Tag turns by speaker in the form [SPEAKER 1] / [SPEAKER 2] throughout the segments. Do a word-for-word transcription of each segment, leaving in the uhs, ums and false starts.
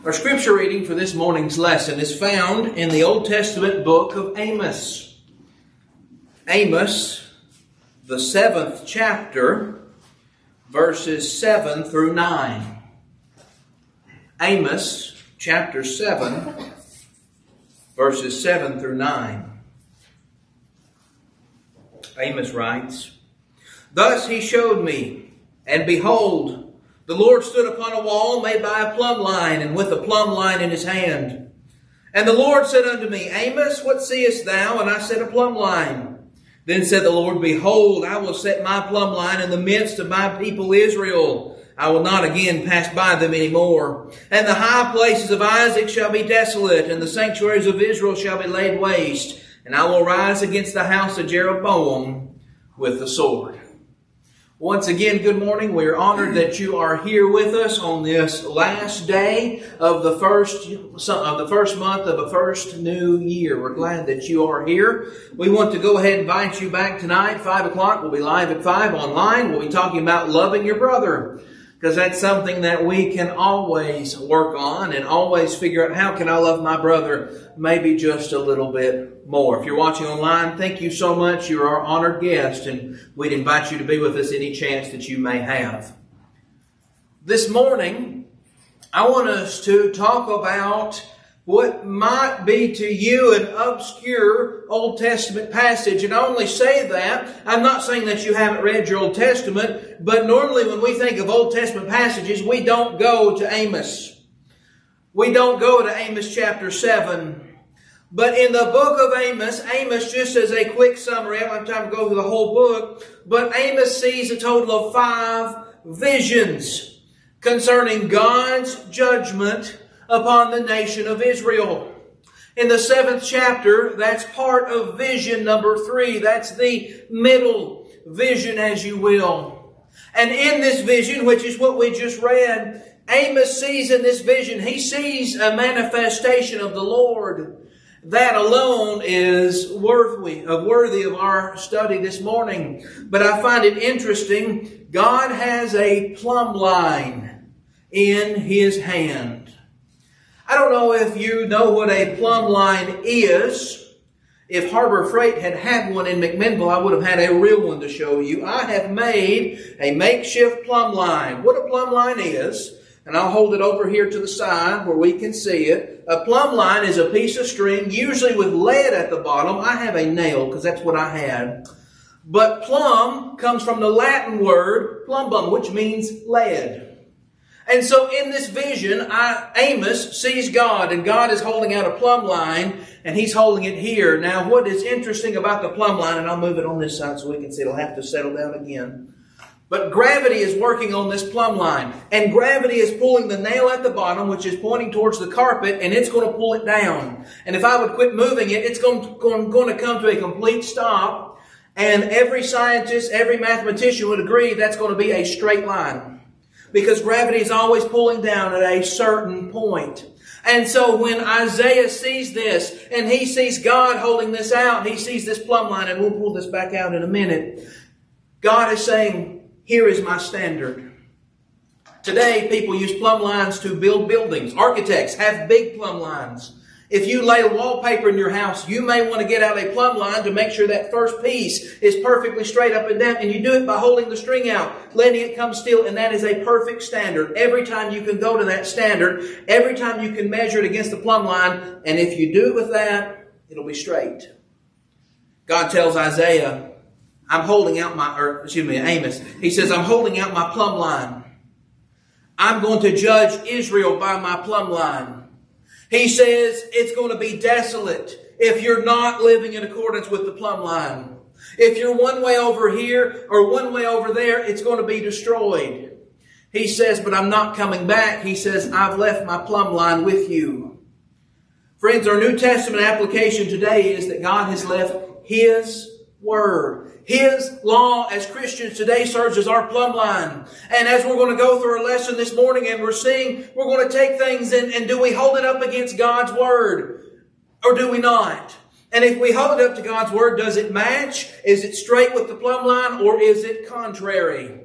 [SPEAKER 1] Our scripture reading for this morning's lesson is found in the Old Testament book of Amos. Amos, the seventh chapter, verses seven through nine. Amos, chapter seven, verses seven through nine. Amos writes, "Thus he showed me, and behold, the Lord stood upon a wall made by a plumb line, and with a plumb line in his hand. And the Lord said unto me, Amos, what seest thou? And I said, a plumb line. Then said the Lord, Behold, I will set my plumb line in the midst of my people Israel. I will not again pass by them any more. And the high places of Isaac shall be desolate, and the sanctuaries of Israel shall be laid waste. And I will rise against the house of Jeroboam with the sword." Once again, good morning. We are honored that you are here with us on this last day of the first of the first month of the first new year. We're glad that you are here. We want to go ahead and invite you back tonight, five o'clock. We'll be live at five online. We'll be talking about loving your brother, because that's something that we can always work on and always figure out, how can I love my brother maybe just a little bit more. If you're watching online, thank you so much. You're our honored guest, and we'd invite you to be with us any chance that you may have. This morning, I want us to talk about what might be to you an obscure Old Testament passage. And I only say that, I'm not saying that you haven't read your Old Testament, but normally when we think of Old Testament passages, we don't go to Amos. We don't go to Amos chapter seven. But in the book of Amos, Amos, just as a quick summary, I don't have time to go through the whole book, but Amos sees a total of five visions concerning God's judgment upon the nation of Israel. In the seventh chapter, that's part of vision number three. That's the middle vision, as you will. And in this vision, which is what we just read, Amos sees in this vision, he sees a manifestation of the Lord. That alone is worthy of worthy of our study this morning. But I find it interesting, God has a plumb line in His hand. I don't know if you know what a plumb line is. If Harbor Freight had had one in McMinnville, I would have had a real one to show you. I have made a makeshift plumb line. What a plumb line is, and I'll hold it over here to the side where we can see it. A plumb line is a piece of string, usually with lead at the bottom. I have a nail because that's what I had. But plumb comes from the Latin word plumbum, which means lead. And so in this vision, I, Amos sees God, and God is holding out a plumb line, and He's holding it here. Now, what is interesting about the plumb line, and I'll move it on this side so we can see, it'll have to settle down again. But gravity is working on this plumb line, and gravity is pulling the nail at the bottom, which is pointing towards the carpet, and it's going to pull it down. And if I would quit moving it, it's going to, going, going to come to a complete stop, and every scientist, every mathematician would agree that's going to be a straight line. Because gravity is always pulling down at a certain point. And so when Isaiah sees this, and he sees God holding this out, he sees this plumb line, and we'll pull this back out in a minute. God is saying, here is my standard. Today, people use plumb lines to build buildings. Architects have big plumb lines. If you lay wallpaper in your house, you may want to get out a plumb line to make sure that first piece is perfectly straight up and down. And you do it by holding the string out, letting it come still. And that is a perfect standard. Every time you can go to that standard, every time you can measure it against the plumb line. And if you do it with that, it'll be straight. God tells Isaiah, I'm holding out my, or excuse me, Amos. He says, I'm holding out my plumb line. I'm going to judge Israel by my plumb line. He says it's going to be desolate if you're not living in accordance with the plumb line. If you're one way over here or one way over there, it's going to be destroyed. He says, but I'm not coming back. He says, I've left my plumb line with you. Friends, our New Testament application today is that God has left His Word. His law as Christians today serves as our plumb line. And as we're going to go through our lesson this morning and we're seeing, we're going to take things and, and do we hold it up against God's Word? Or do we not? And if we hold it up to God's Word, does it match? Is it straight with the plumb line or is it contrary?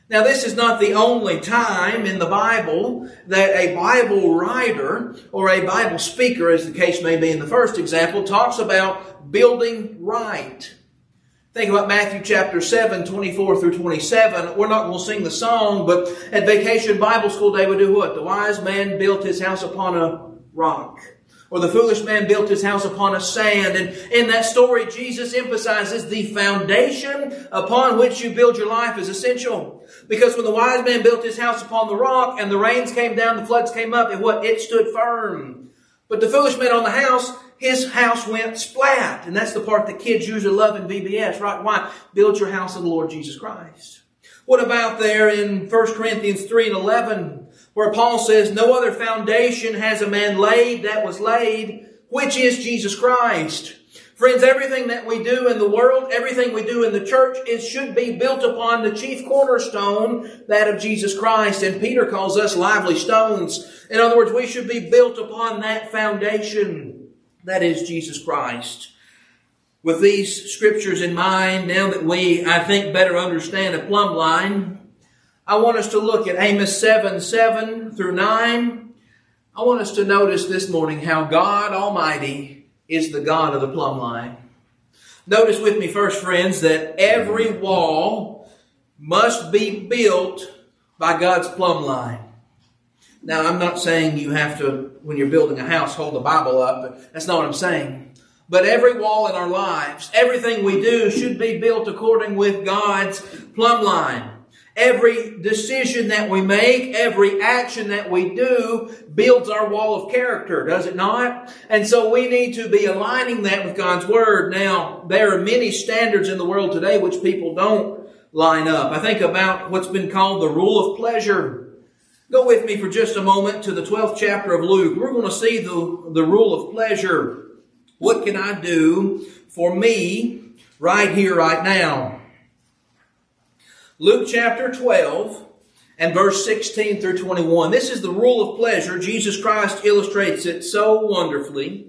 [SPEAKER 1] Now, this is not the only time in the Bible that a Bible writer or a Bible speaker, as the case may be in the first example, talks about building right. Think about Matthew chapter seven, twenty-four through twenty-seven. We're not going to sing the song, but at Vacation Bible School Day we do what? The wise man built his house upon a rock. Or the foolish man built his house upon a sand. And in that story, Jesus emphasizes the foundation upon which you build your life is essential. Because when the wise man built his house upon the rock and the rains came down, the floods came up, and what? It stood firm. But the foolish man on the house, his house went splat. And that's the part that kids usually love in V B S, right? Why? Build your house on the Lord Jesus Christ. What about there in First Corinthians three and eleven, where Paul says, no other foundation has a man laid that was laid, which is Jesus Christ. Friends, everything that we do in the world, everything we do in the church, it should be built upon the chief cornerstone, that of Jesus Christ. And Peter calls us lively stones. In other words, we should be built upon that foundation, that is Jesus Christ. With these scriptures in mind, now that we, I think, better understand a plumb line, I want us to look at Amos seven, seven through nine. I want us to notice this morning how God Almighty is the God of the plumb line. Notice with me first, friends, that every wall must be built by God's plumb line. Now, I'm not saying you have to, when you're building a house, hold the Bible up, but that's not what I'm saying. But every wall in our lives, everything we do should be built according with God's plumb line. Every decision that we make, every action that we do builds our wall of character, does it not? And so we need to be aligning that with God's Word. Now, there are many standards in the world today which people don't line up. I think about what's been called the rule of pleasure. Go with me for just a moment to the twelfth chapter of Luke. We're going to see the, the rule of pleasure. What can I do for me right here, right now? Luke chapter twelve and verse sixteen through twenty-one. This is the rule of pleasure. Jesus Christ illustrates it so wonderfully.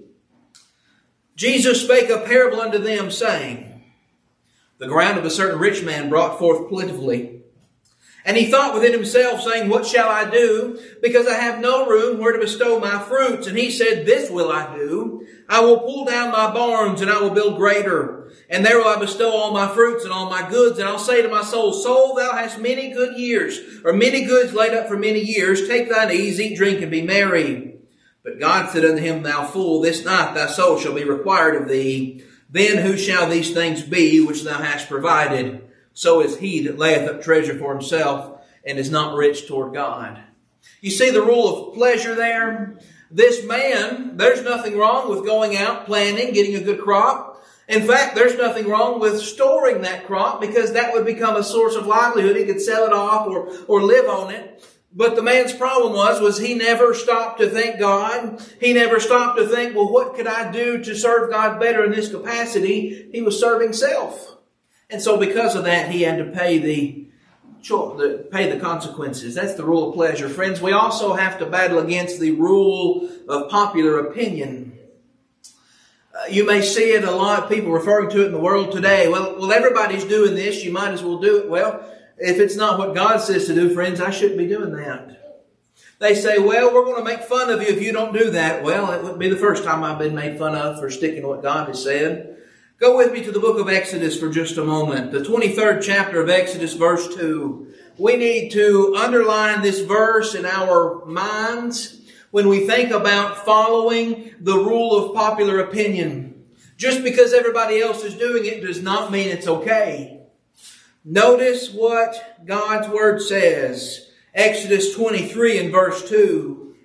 [SPEAKER 1] Jesus spake a parable unto them, saying, the ground of a certain rich man brought forth plentifully. And he thought within himself, saying, what shall I do? Because I have no room where to bestow my fruits. And he said, this will I do. I will pull down my barns, and I will build greater. And there will I bestow all my fruits and all my goods. And I'll say to my soul, soul, thou hast many good years, or many goods laid up for many years. Take thine ease, eat, drink, and be merry. But God said unto him, thou fool, this night thy soul shall be required of thee. Then who shall these things be which thou hast provided? So is he that layeth up treasure for himself and is not rich toward God. You see the rule of pleasure there? This man, there's nothing wrong with going out, planting, getting a good crop. In fact, there's nothing wrong with storing that crop because that would become a source of livelihood. He could sell it off or, or live on it. But the man's problem was, was he never stopped to thank God. He never stopped to think, well, what could I do to serve God better in this capacity? He was serving self. And so because of that, he had to pay the, the pay the consequences. That's the rule of pleasure. Friends, we also have to battle against the rule of popular opinion. Uh, you may see it a lot of people referring to it in the world today. Well, well, everybody's doing this. You might as well do it. Well, if it's not what God says to do, friends, I shouldn't be doing that. They say, well, we're going to make fun of you if you don't do that. Well, it wouldn't be the first time I've been made fun of for sticking to what God has said. Go with me to the book of Exodus for just a moment. The twenty-third chapter of Exodus, verse two. We need to underline this verse in our minds when we think about following the rule of popular opinion. Just because everybody else is doing it does not mean it's okay. Notice what God's Word says. Exodus twenty-three and verse two.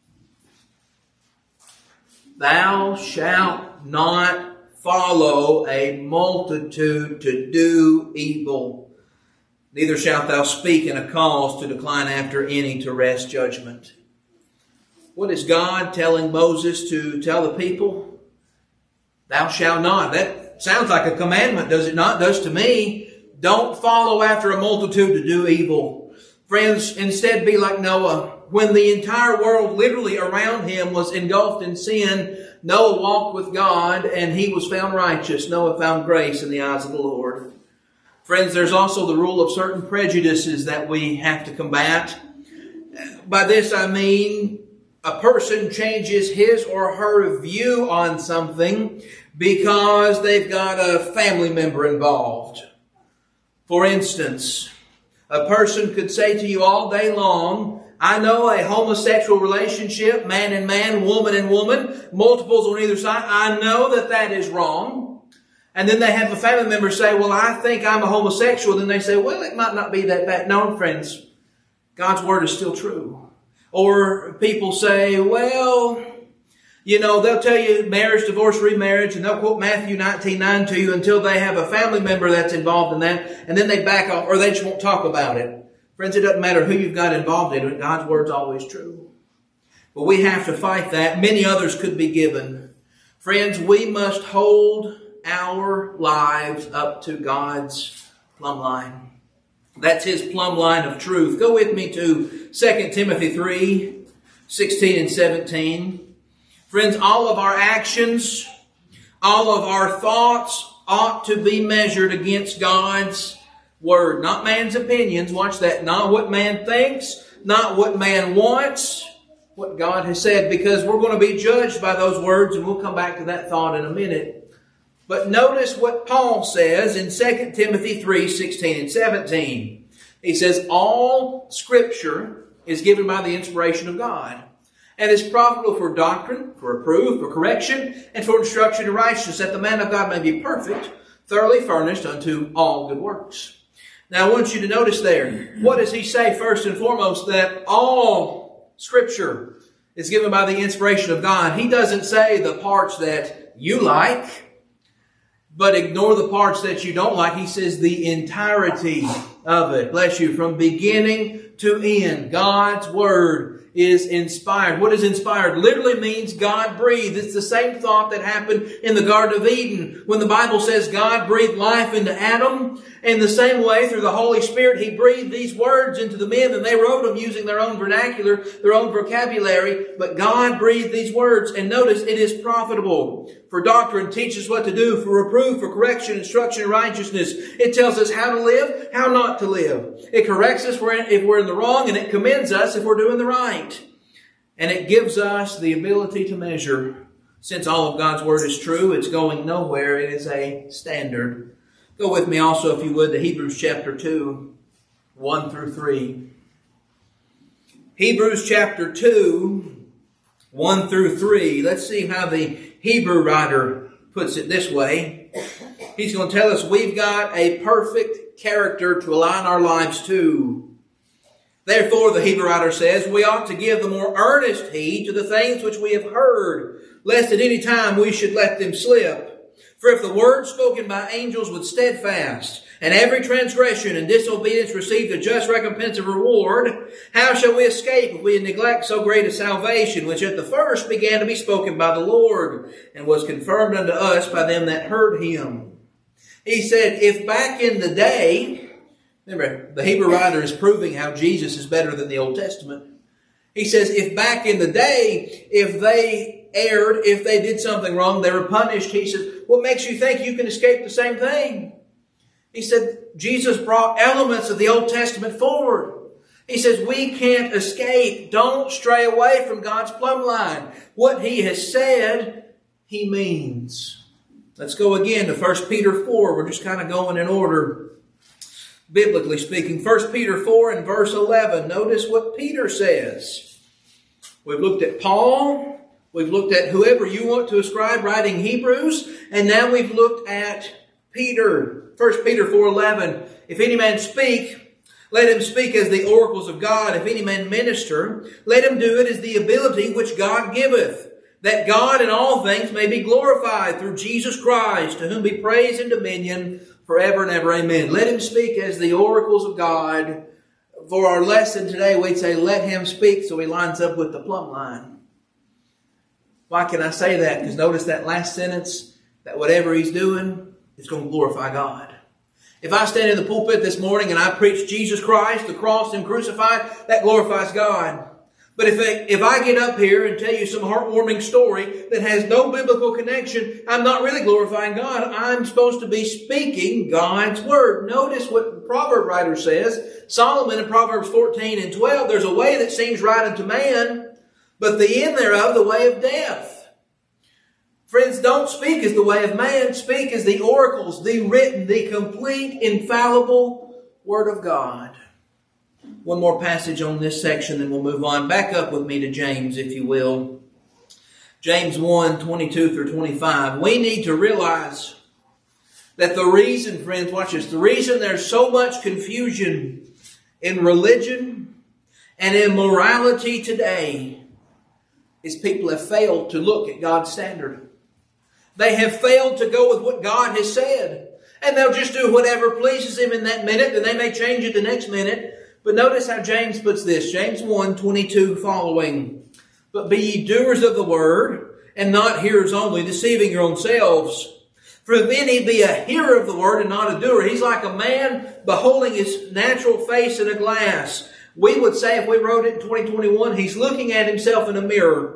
[SPEAKER 1] Thou shalt not follow a multitude to do evil. Neither shalt thou speak in a cause to decline after any to wrest judgment. What is God telling Moses to tell the people? Thou shalt not. That sounds like a commandment, does it not? It does to me. Don't follow after a multitude to do evil. Friends, instead be like Noah. When the entire world literally around him was engulfed in sin, Noah walked with God and he was found righteous. Noah found grace in the eyes of the Lord. Friends, there's also the rule of certain prejudices that we have to combat. By this I mean a person changes his or her view on something because they've got a family member involved. For instance, a person could say to you all day long, I know a homosexual relationship, man and man, woman and woman, multiples on either side. I know that that is wrong. And then they have a family member say, well, I think I'm a homosexual. Then they say, well, it might not be that bad. No, friends, God's Word is still true. Or people say, well, you know, they'll tell you marriage, divorce, remarriage, and they'll quote Matthew nineteen nine to you until they have a family member that's involved in that, and then they back off, or they just won't talk about it. Friends, it doesn't matter who you've got involved in it. God's Word's always true. But we have to fight that. Many others could be given. Friends, we must hold our lives up to God's plumb line. That's His plumb line of truth. Go with me to Second Timothy three, sixteen and seventeen. Friends, all of our actions, all of our thoughts ought to be measured against God's Word. Not man's opinions. Watch that. Not what man thinks, not what man wants, what God has said. Because we're going to be judged by those words, and we'll come back to that thought in a minute. But notice what Paul says in Second Timothy three, sixteen and seventeen. He says, all Scripture is given by the inspiration of God, and is profitable for doctrine, for reproof, for correction, and for instruction in righteousness, that the man of God may be perfect, thoroughly furnished unto all good works. Now I want you to notice there, what does he say first and foremost? That all Scripture is given by the inspiration of God. He doesn't say the parts that you like, but ignore the parts that you don't like. He says the entirety of it. Bless you. From beginning to end, God's Word is inspired. What is inspired? Literally means God breathed. It's the same thought that happened in the Garden of Eden when the Bible says God breathed life into Adam. In the same way, through the Holy Spirit, He breathed these words into the men, and they wrote them using their own vernacular, their own vocabulary. But God breathed these words, and notice it is profitable for doctrine, teaches what to do, for reproof, for correction, instruction in righteousness. It tells us how to live, how not to live. It corrects us if we're in the wrong, and it commends us if we're doing the right. And it gives us the ability to measure. Since all of God's Word is true, it's going nowhere. It is a standard. Go with me also, if you would, to Hebrews chapter two, one through three. Hebrews chapter two, one through three. Let's see how the Hebrew writer puts it this way. He's going to tell us we've got a perfect character to align our lives to. Therefore, the Hebrew writer says, we ought to give the more earnest heed to the things which we have heard, lest at any time we should let them slip. For if the word spoken by angels was steadfast, and every transgression and disobedience received a just recompense of reward, how shall we escape if we neglect so great a salvation, which at the first began to be spoken by the Lord, and was confirmed unto us by them that heard Him? He said, if back in the day, remember, the Hebrew writer is proving how Jesus is better than the Old Testament. He says, if back in the day, if they erred, if they did something wrong, they were punished. He says, what makes you think you can escape the same thing? He said, Jesus brought elements of the Old Testament forward. He says, we can't escape. Don't stray away from God's plumb line. What He has said, He means. Let's go again to First Peter four. We're just kind of going in order, biblically speaking. First Peter four and verse eleven. Notice what Peter says. We've looked at Paul. We've looked at whoever you want to ascribe writing Hebrews. And now we've looked at Peter. First Peter four eleven. If any man speak, let him speak as the oracles of God. If any man minister, let him do it as the ability which God giveth, that God in all things may be glorified through Jesus Christ, to whom be praise and dominion forever and ever. Amen. Let him speak as the oracles of God. For our lesson today, we'd say, let him speak, so he lines up with the plumb line. Why can I say that? Because notice that last sentence, that whatever he's doing, it's going to glorify God. If I stand in the pulpit this morning and I preach Jesus Christ, the cross and crucified, that glorifies God. But if I, if I get up here and tell you some heartwarming story that has no biblical connection, I'm not really glorifying God. I'm supposed to be speaking God's Word. Notice what the proverb writer says. Solomon in Proverbs fourteen and twelve, there's a way that seems right unto man, but the end thereof the way of death. Friends, don't speak as the way of man. Speak as the oracles, the written, the complete, infallible Word of God. One more passage on this section, then we'll move on. Back up with me to James, if you will. James one, twenty-two through twenty-five. We need to realize that the reason, friends, watch this, the reason there's so much confusion in religion and in morality today is people have failed to look at God's standard. They have failed to go with what God has said. And they'll just do whatever pleases Him in that minute, and they may change it the next minute. But notice how James puts this. James one, twenty-two following. But be ye doers of the word, and not hearers only, deceiving your own selves. For if any be a hearer of the word and not a doer, he's like a man beholding his natural face in a glass. We would say, if we wrote it in twenty twenty-one, he's looking at himself in a mirror.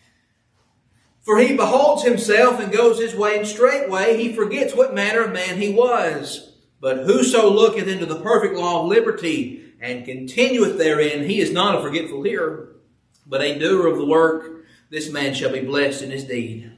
[SPEAKER 1] For he beholds himself and goes his way, and straightway he forgets what manner of man he was. But whoso looketh into the perfect law of liberty, and continueth therein, he is not a forgetful hearer, but a doer of the work. This man shall be blessed in his deed.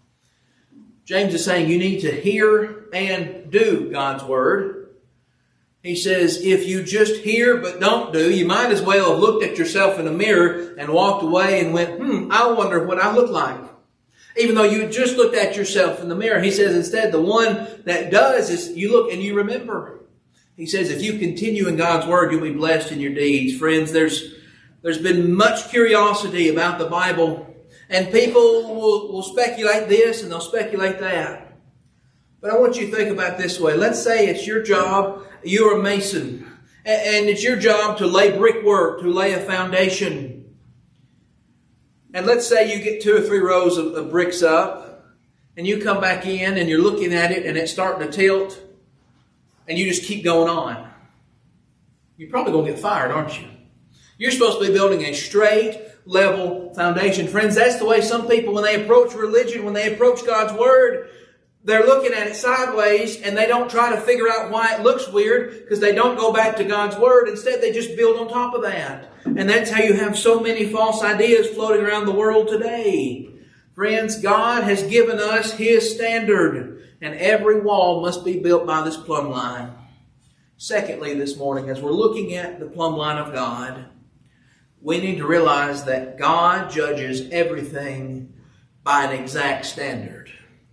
[SPEAKER 1] James is saying you need to hear and do God's Word. He says if you just hear but don't do, you might as well have looked at yourself in a mirror and walked away and went, hmm, I wonder what I look like. Even though you just looked at yourself in the mirror. He says instead the one that does is you look and you remember. He says, if you continue in God's Word, you'll be blessed in your deeds. Friends, there's there's been much curiosity about the Bible, and people will, will speculate this and they'll speculate that. But I want you to think about it this way. Let's say it's your job, you're a mason, and it's your job to lay brickwork, to lay a foundation. And let's say you get two or three rows of, of bricks up, and you come back in and you're looking at it and it's starting to tilt. And you just keep going on. You're probably going to get fired, aren't you? You're supposed to be building a straight, level foundation. Friends, that's the way some people, when they approach religion, when they approach God's Word, they're looking at it sideways and they don't try to figure out why it looks weird because they don't go back to God's Word. Instead, they just build on top of that. And that's how you have so many false ideas floating around the world today. Friends, God has given us His standard. And every wall must be built by this plumb line. Secondly, this morning, as we're looking at the plumb line of God, we need to realize that God judges everything by an exact standard.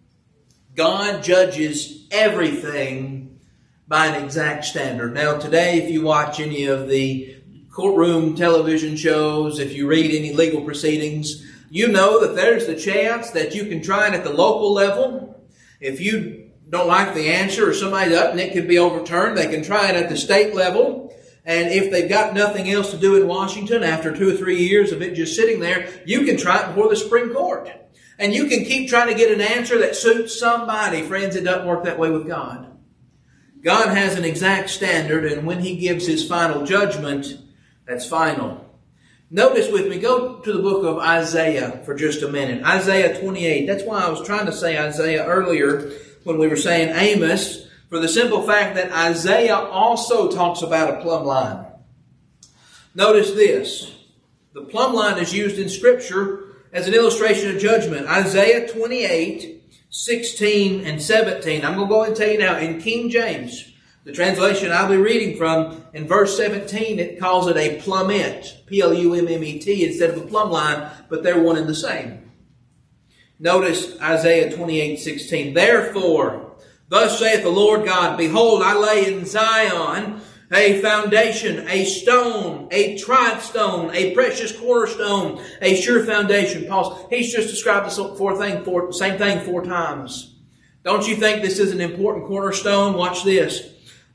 [SPEAKER 1] God judges everything by an exact standard. Now, today, if you watch any of the courtroom television shows, if you read any legal proceedings, you know that there's the chance that you can try it at the local level. If you don't like the answer or somebody's up and it could be overturned, they can try it at the state level. And if they've got nothing else to do in Washington after two or three years of it just sitting there, you can try it before the Supreme Court. And you can keep trying to get an answer that suits somebody. Friends, it doesn't work that way with God. God has an exact standard, and when He gives His final judgment, that's final. Notice with me, go to the book of Isaiah for just a minute. Isaiah twenty-eight. That's why I was trying to say Isaiah earlier when we were saying Amos, for the simple fact that Isaiah also talks about a plumb line. Notice this. The plumb line is used in Scripture as an illustration of judgment. Isaiah twenty-eight, sixteen and seventeen. I'm going to go ahead and tell you now, in King James, the translation I'll be reading from, in verse seventeen, it calls it a plummet, P L U M M E T, instead of a plumb line, but they're one and the same. Notice Isaiah twenty-eight, sixteen. Therefore, thus saith the Lord God, behold, I lay in Zion a foundation, a stone, a tried stone, a precious cornerstone, a sure foundation. Paul, he's just described the four thing, four, same thing four times. Don't you think this is an important cornerstone? Watch this.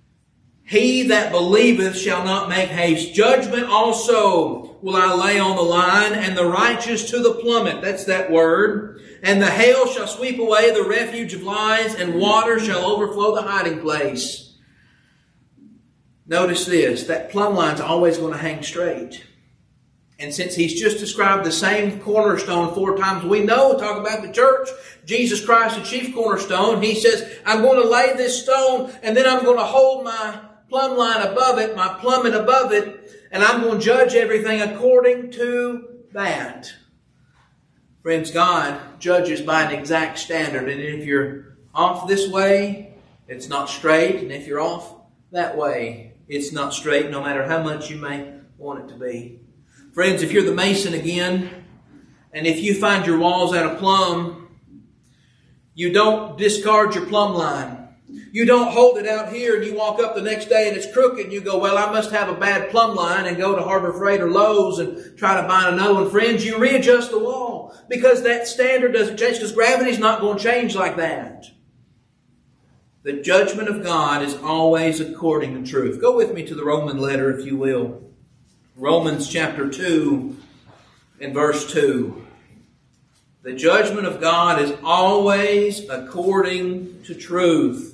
[SPEAKER 1] He that believeth shall not make haste. Judgment also will I lay on the line, and the righteous to the plummet. That's that word. And the hail shall sweep away the refuge of lies, and water shall overflow the hiding place. Notice this, that plumb line's always going to hang straight. And since he's just described the same cornerstone four times, we know, talk about the church, Jesus Christ, the chief cornerstone, he says, I'm going to lay this stone, and then I'm going to hold my plumb line above it, my plummet above it, and I'm going to judge everything according to that. Friends, God judges by an exact standard, and if you're off this way, it's not straight, and if you're off that way, it's not straight, no matter how much you may want it to be. Friends, if you're the mason again, and if you find your walls out of plumb, you don't discard your plumb line. You don't hold it out here and you walk up the next day and it's crooked and you go, well, I must have a bad plumb line, and go to Harbor Freight or Lowe's and try to buy another one. Friends, you readjust the wall because that standard doesn't change, because gravity's not going to change like that. The judgment of God is always according to truth. Go with me to the Roman letter, if you will. Romans chapter two and verse two. The judgment of God is always according to truth.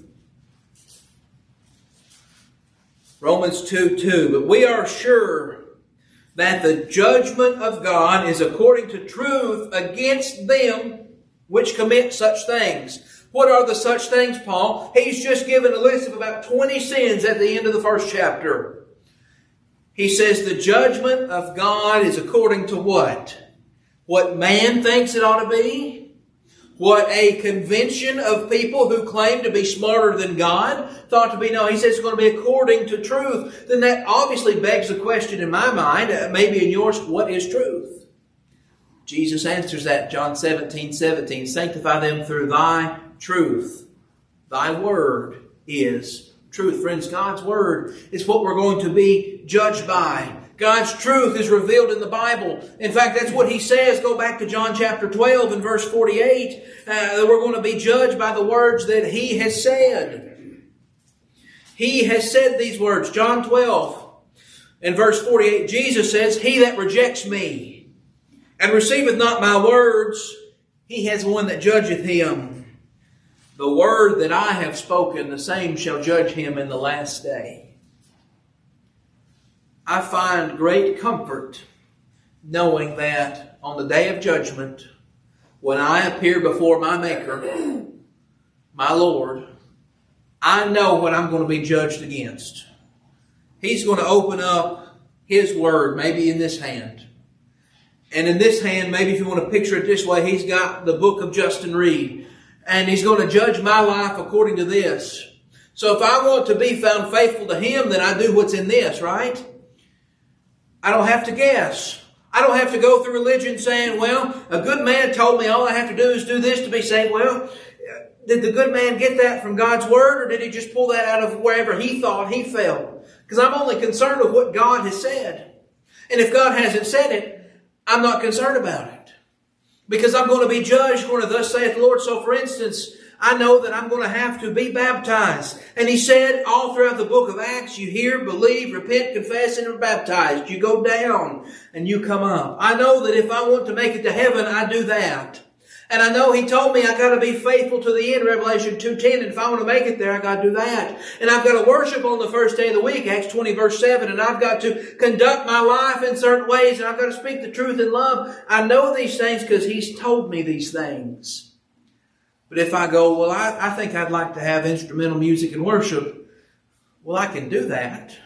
[SPEAKER 1] Romans two two. But we are sure that the judgment of God is according to truth against them which commit such things. What are the such things, Paul? He's just given a list of about twenty sins at the end of the first chapter. He says the judgment of God is according to what? What man thinks it ought to be? What a convention of people who claim to be smarter than God thought to be? No, he says it's going to be according to truth. Then that obviously begs the question in my mind, uh, maybe in yours, what is truth? Jesus answers that in John seventeen seventeen. Sanctify them through thy truth. Thy word is truth. Friends, God's word is what we're going to be judged by. God's truth is revealed in the Bible. In fact, that's what he says. Go back to John chapter twelve and verse forty-eight. Uh, that we're going to be judged by the words that he has said. He has said these words. John twelve and verse forty-eight. Jesus says, he that rejects me and receiveth not my words, he has one that judgeth him. The word that I have spoken, the same shall judge him in the last day. I find great comfort knowing that on the day of judgment, when I appear before my Maker, my Lord, I know what I'm going to be judged against. He's going to open up his word, maybe in this hand. And in this hand, maybe if you want to picture it this way, he's got the book of Justin Reed. And he's going to judge my life according to this. So if I want to be found faithful to him, then I do what's in this, right? I don't have to guess. I don't have to go through religion saying, well, a good man told me all I have to do is do this to be saved. Well, did the good man get that from God's word, or did he just pull that out of wherever he thought he felt? Because I'm only concerned with what God has said. And if God hasn't said it, I'm not concerned about it. Because I'm going to be judged according to thus saith the Lord. So for instance, I know that I'm going to have to be baptized. And he said all throughout the book of Acts, you hear, believe, repent, confess, and are baptized. You go down and you come up. I know that if I want to make it to heaven, I do that. And I know he told me I got to be faithful to the end, Revelation two ten. And if I want to make it there, I got to do that. And I've got to worship on the first day of the week, Acts twenty verse seven. And I've got to conduct my life in certain ways. And I've got to speak the truth in love. I know these things because he's told me these things. But if I go, well, I, I think I'd like to have instrumental music and worship. Well, I can do that.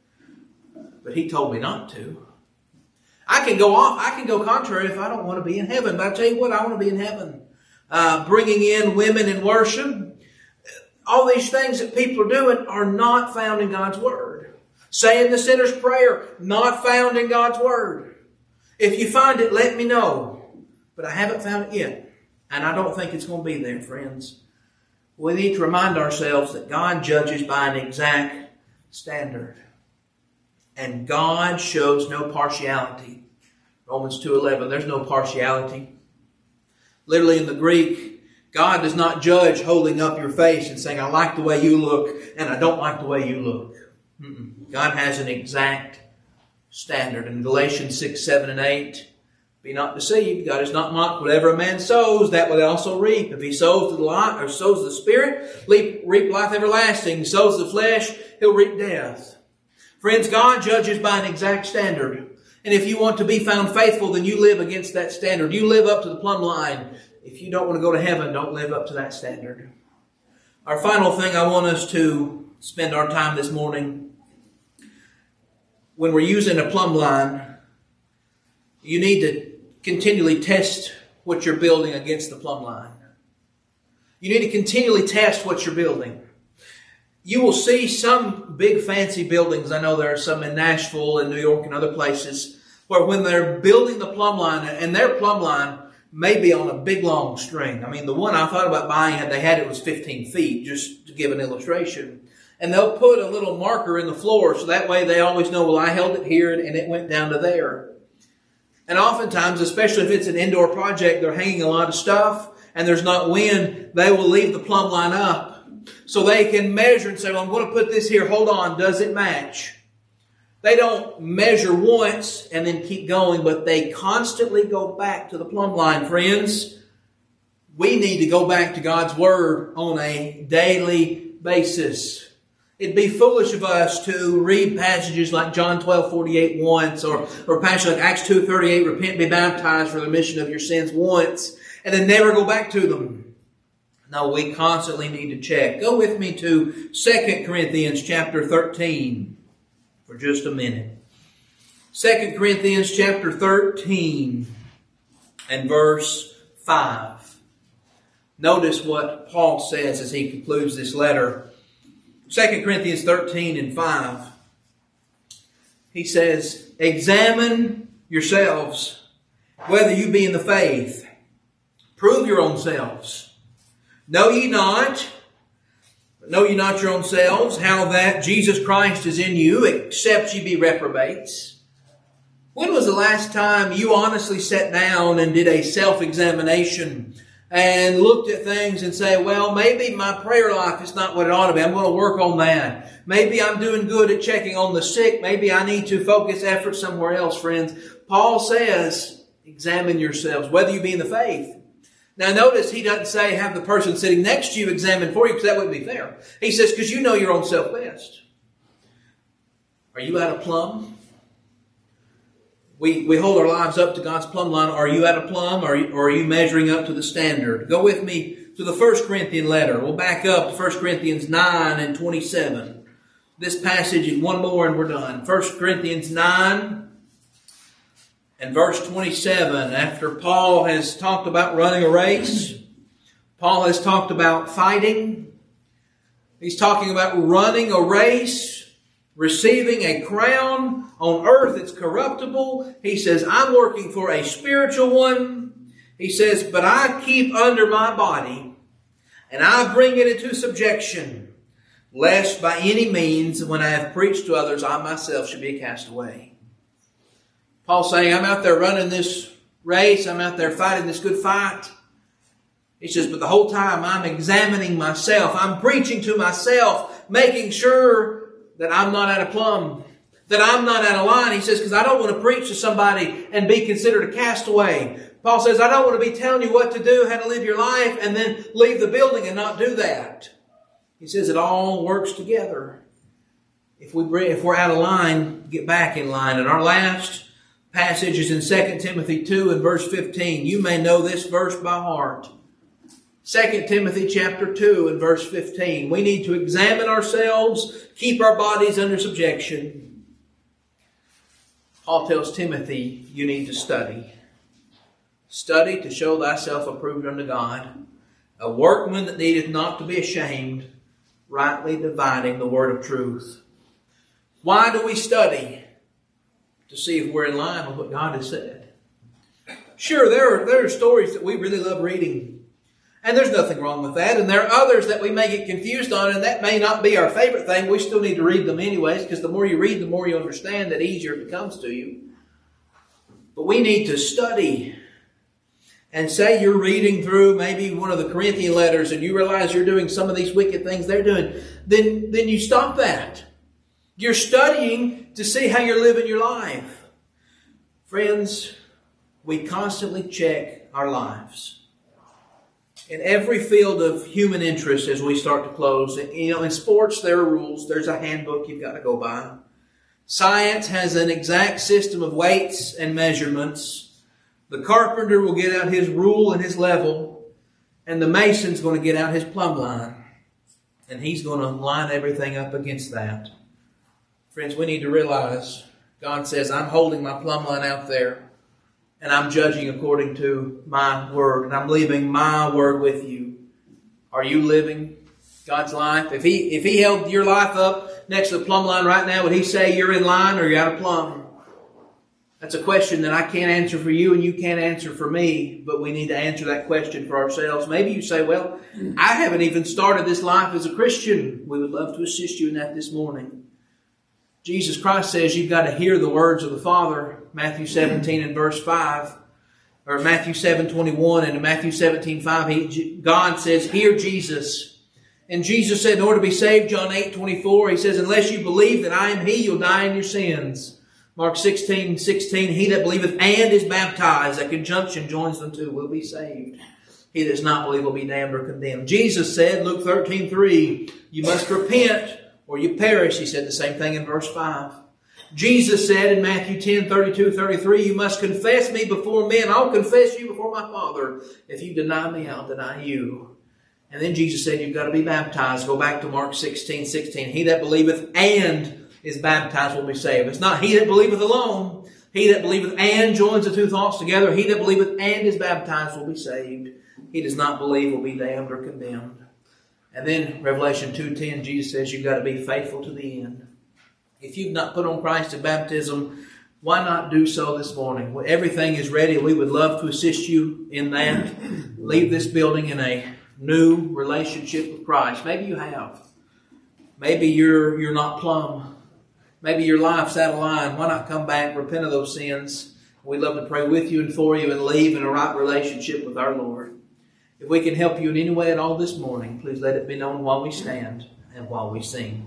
[SPEAKER 1] But he told me not to. I can go off. I can go contrary if I don't want to be in heaven. But I tell you what, I want to be in heaven. Uh, bringing in women in worship. All these things that people are doing are not found in God's word. Saying the sinner's prayer, not found in God's word. If you find it, let me know. But I haven't found it yet. And I don't think it's going to be there, friends. We need to remind ourselves that God judges by an exact standard. And God shows no partiality. Romans two eleven, there's no partiality. Literally in the Greek, God does not judge holding up your face and saying, I like the way you look and I don't like the way you look. Mm-mm. God has an exact standard. In Galatians six, seven, and eight, be not deceived. God is not mocked. Whatever a man sows, that will also reap. If he sows to the life, or sows the Spirit, reap, reap life everlasting. If he sows the flesh, he'll reap death. Friends, God judges by an exact standard. And if you want to be found faithful, then you live against that standard. You live up to the plumb line. If you don't want to go to heaven, don't live up to that standard. Our final thing I want us to spend our time this morning, when we're using a plumb line, you need to continually test what you're building against the plumb line. You need to continually test what you're building. You will see some big fancy buildings. I know there are some in Nashville and New York and other places where when they're building the plumb line, and their plumb line may be on a big long string. I mean, the one I thought about buying, they had it was fifteen feet, just to give an illustration. And they'll put a little marker in the floor so that way they always know, well, I held it here and it went down to there. And oftentimes, especially if it's an indoor project, they're hanging a lot of stuff and there's not wind, they will leave the plumb line up. So they can measure and say, well, I'm going to put this here. Hold on. Does it match? They don't measure once and then keep going, but they constantly go back to the plumb line. Friends, we need to go back to God's Word on a daily basis. It'd be foolish of us to read passages like John twelve forty-eight once, or, or passages like Acts two thirty-eight, repent and be baptized for the remission of your sins once, and then never go back to them. No, we constantly need to check. Go with me to Second Corinthians chapter thirteen for just a minute. Second Corinthians chapter thirteen and verse five. Notice what Paul says as he concludes this letter. Second Corinthians thirteen and five. He says, examine yourselves whether you be in the faith. Prove your own selves. Know ye not, know ye not your own selves, how that Jesus Christ is in you, except ye be reprobates? When was the last time you honestly sat down and did a self-examination and looked at things and say, well, maybe my prayer life is not what it ought to be. I'm going to work on that. Maybe I'm doing good at checking on the sick. Maybe I need to focus effort somewhere else, friends. Paul says, examine yourselves, whether you be in the faith. Now notice he doesn't say have the person sitting next to you examine for you, because that wouldn't be fair. He says, because you know your own self best. Are you out of plumb? We, we hold our lives up to God's plumb line. Are you out of plumb, or, or are you measuring up to the standard? Go with me to the First Corinthians letter. We'll back up to First Corinthians nine and twenty-seven. This passage is one more and we're done. First Corinthians nine and verse twenty-seven. After Paul has talked about running a race, Paul has talked about fighting. He's talking about running a race, receiving a crown on earth that's corruptible. He says, I'm working for a spiritual one. He says, but I keep under my body and I bring it into subjection, lest by any means, when I have preached to others, I myself should be cast away. Paul's saying, I'm out there running this race. I'm out there fighting this good fight. He says, but the whole time I'm examining myself. I'm preaching to myself, making sure that I'm not out of plumb, that I'm not out of line. He says, because I don't want to preach to somebody and be considered a castaway. Paul says, I don't want to be telling you what to do, how to live your life, and then leave the building and not do that. He says it all works together. If, we bring, if we're out of line, get back in line. And our last passage is in Second Timothy two and verse fifteen. You may know this verse by heart. Second Timothy chapter two and verse fifteen. We need to examine ourselves, keep our bodies under subjection. Paul tells Timothy, you need to study. Study to show thyself approved unto God, a workman that needeth not to be ashamed, rightly dividing the word of truth. Why do we study? To see if we're in line with what God has said. Sure, there are, there are stories that we really love reading. And there's nothing wrong with that. And there are others that we may get confused on, and that may not be our favorite thing. We still need to read them anyways, because the more you read, the more you understand, that easier it becomes to you. But we need to study. And say you're reading through maybe one of the Corinthian letters and you realize you're doing some of these wicked things they're doing, then, then you stop that. You're studying to see how you're living your life. Friends, we constantly check our lives. In every field of human interest, as we start to close, you know, in sports there are rules. There's a handbook you've got to go by. Science has an exact system of weights and measurements. The carpenter will get out his rule and his level, and the mason's going to get out his plumb line, and he's going to line everything up against that. Friends, we need to realize God says, I'm holding my plumb line out there, and I'm judging according to my word, and I'm leaving my word with you. Are you living God's life? If He if He held your life up next to the plumb line right now, would He say you're in line or you're out of plumb? That's a question that I can't answer for you and you can't answer for me, but we need to answer that question for ourselves. Maybe you say, well, I haven't even started this life as a Christian. We would love to assist you in that this morning. Jesus Christ says you've got to hear the words of the Father. Matthew seventeen and verse five. Or Matthew seven twenty-one and in Matthew seventeen five, he, God says, hear Jesus. And Jesus said, in order to be saved, John eight twenty-four, He says, unless you believe that I am He, you'll die in your sins. Mark sixteen sixteen, he that believeth and is baptized, that conjunction joins them two, will be saved. He that does not believe will be damned or condemned. Jesus said, Luke thirteen three, you must repent or you perish. He said the same thing in verse five. Jesus said in Matthew ten thirty-two thirty-three, you must confess me before men. I'll confess you before my Father. If you deny me, I'll deny you. And then Jesus said you've got to be baptized. Go back to Mark sixteen sixteen. He that believeth and is baptized will be saved. It's not he that believeth alone. He that believeth and joins the two thoughts together. He that believeth and is baptized will be saved. He does not believe will be damned or condemned. And then Revelation two ten, Jesus says you've got to be faithful to the end. If you've not put on Christ in baptism, why not do so this morning? Everything is ready. We would love to assist you in that. Leave this building in a new relationship with Christ. Maybe you have. Maybe you're you're not plumb. Maybe your life's out of line. Why not come back, repent of those sins? We'd love to pray with you and for you and leave in a right relationship with our Lord. If we can help you in any way at all this morning, please let it be known while we stand and while we sing.